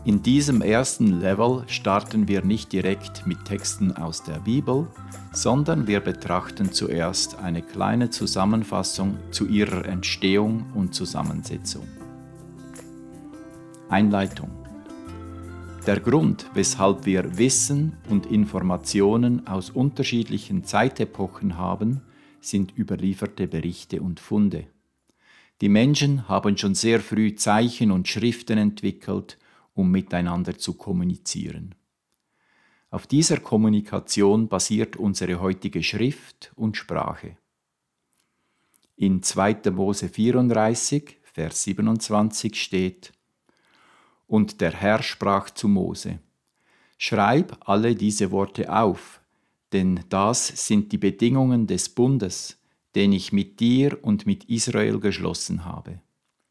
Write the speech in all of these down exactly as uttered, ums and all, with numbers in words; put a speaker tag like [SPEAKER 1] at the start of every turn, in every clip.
[SPEAKER 1] In diesem ersten Level starten wir nicht direkt mit Texten aus der Bibel, sondern wir betrachten zuerst eine kleine Zusammenfassung zu ihrer Entstehung und Zusammensetzung. Einleitung. Der Grund, weshalb wir Wissen und Informationen aus unterschiedlichen Zeitepochen haben, sind überlieferte Berichte und Funde. Die Menschen haben schon sehr früh Zeichen und Schriften entwickelt, um miteinander zu kommunizieren. Auf dieser Kommunikation basiert unsere heutige Schrift und Sprache. In zweiter Mose vierunddreißig, Vers siebenundzwanzig steht: Und der Herr sprach zu Mose: Schreib alle diese Worte auf, denn das sind die Bedingungen des Bundes, den ich mit dir und mit Israel geschlossen habe.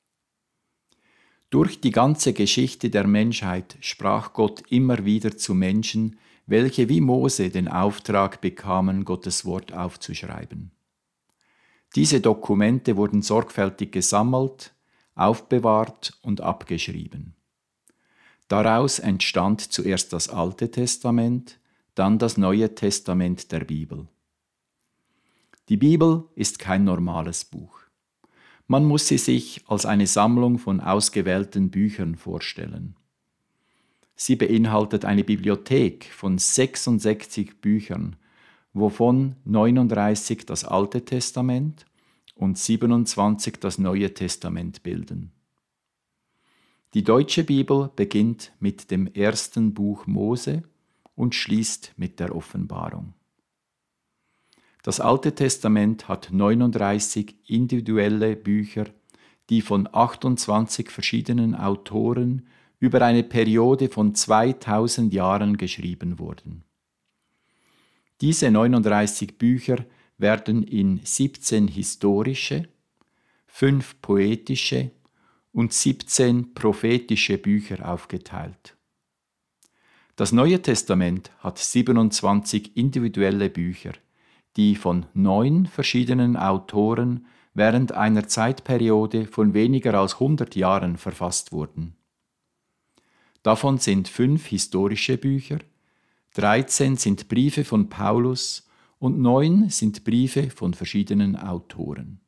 [SPEAKER 1] Durch die ganze Geschichte der Menschheit sprach Gott immer wieder zu Menschen, welche wie Mose den Auftrag bekamen, Gottes Wort aufzuschreiben. Diese Dokumente wurden sorgfältig gesammelt, aufbewahrt und abgeschrieben. Daraus entstand zuerst das Alte Testament, dann das Neue Testament der Bibel. Die Bibel ist kein normales Buch. Man muss sie sich als eine Sammlung von ausgewählten Büchern vorstellen. Sie beinhaltet eine Bibliothek von sechsundsechzig Büchern, wovon neununddreißig das Alte Testament und siebenundzwanzig das Neue Testament bilden. Die deutsche Bibel beginnt mit dem ersten Buch Mose und schließt mit der Offenbarung. Das Alte Testament hat neununddreißig individuelle Bücher, die von achtundzwanzig verschiedenen Autoren über eine Periode von zweitausend Jahren geschrieben wurden. Diese neununddreißig Bücher werden in siebzehn historische, fünf poetische und siebzehn prophetische Bücher aufgeteilt. Das Neue Testament hat siebenundzwanzig individuelle Bücher, die von neun verschiedenen Autoren während einer Zeitperiode von weniger als hundert Jahren verfasst wurden. Davon sind fünf historische Bücher, dreizehn sind Briefe von Paulus und neun sind Briefe von verschiedenen Autoren.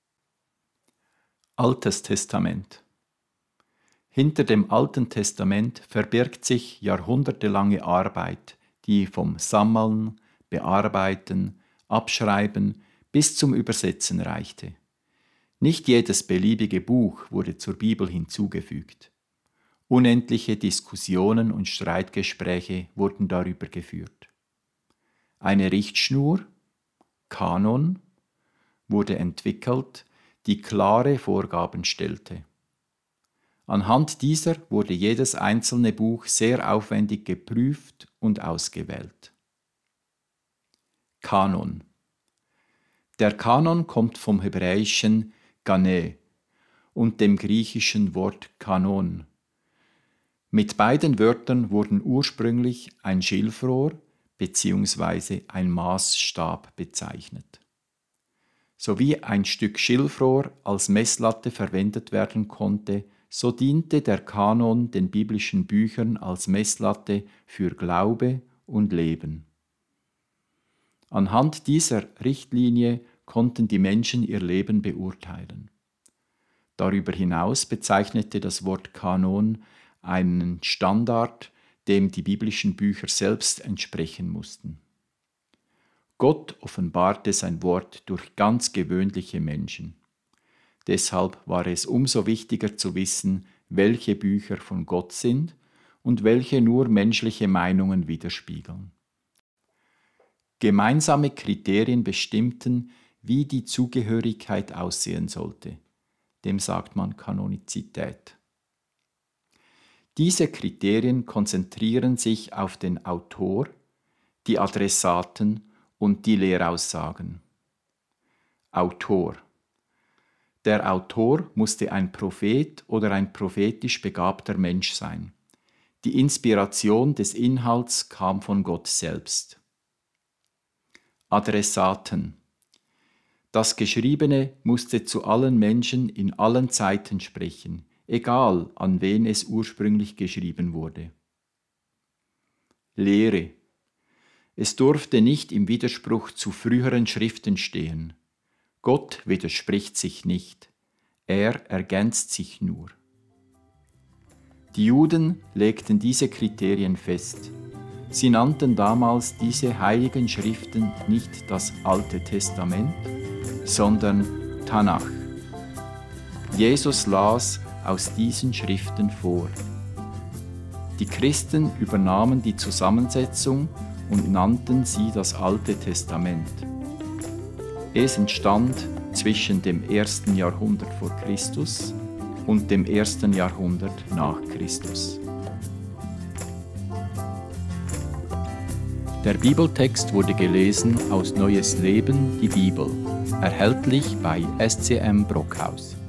[SPEAKER 1] Altes Testament. Hinter dem Alten Testament verbirgt sich jahrhundertelange Arbeit, die vom Sammeln, Bearbeiten, Abschreiben bis zum Übersetzen reichte. Nicht jedes beliebige Buch wurde zur Bibel hinzugefügt. Unendliche Diskussionen und Streitgespräche wurden darüber geführt. Eine Richtschnur, Kanon, wurde entwickelt, die klare Vorgaben stellte. Anhand dieser wurde jedes einzelne Buch sehr aufwendig geprüft und ausgewählt. Kanon. Der Kanon kommt vom hebräischen Ganeh und dem griechischen Wort Kanon. Mit beiden Wörtern wurden ursprünglich ein Schilfrohr bzw. ein Maßstab bezeichnet. So wie ein Stück Schilfrohr als Messlatte verwendet werden konnte, so diente der Kanon den biblischen Büchern als Messlatte für Glaube und Leben. Anhand dieser Richtlinie konnten die Menschen ihr Leben beurteilen. Darüber hinaus bezeichnete das Wort Kanon einen Standard, dem die biblischen Bücher selbst entsprechen mussten. Gott offenbarte sein Wort durch ganz gewöhnliche Menschen. Deshalb war es umso wichtiger zu wissen, welche Bücher von Gott sind und welche nur menschliche Meinungen widerspiegeln. Gemeinsame Kriterien bestimmten, wie die Zugehörigkeit aussehen sollte. Dem sagt man Kanonizität. Diese Kriterien konzentrieren sich auf den Autor, die Adressaten und die Lehraussagen. Autor. Der Autor musste ein Prophet oder ein prophetisch begabter Mensch sein. Die Inspiration des Inhalts kam von Gott selbst. Adressaten. Das Geschriebene musste zu allen Menschen in allen Zeiten sprechen, egal an wen es ursprünglich geschrieben wurde. Lehre. Es durfte nicht im Widerspruch zu früheren Schriften stehen. Gott widerspricht sich nicht, er ergänzt sich nur. Die Juden legten diese Kriterien fest. Sie nannten damals diese heiligen Schriften nicht das Alte Testament, sondern Tanach. Jesus las aus diesen Schriften vor. Die Christen übernahmen die Zusammensetzung und nannten sie das Alte Testament. Es entstand zwischen dem ersten Jahrhundert vor Christus und dem ersten Jahrhundert nach Christus. Der Bibeltext wurde gelesen aus Neues Leben, die Bibel, erhältlich bei S C M Brockhaus.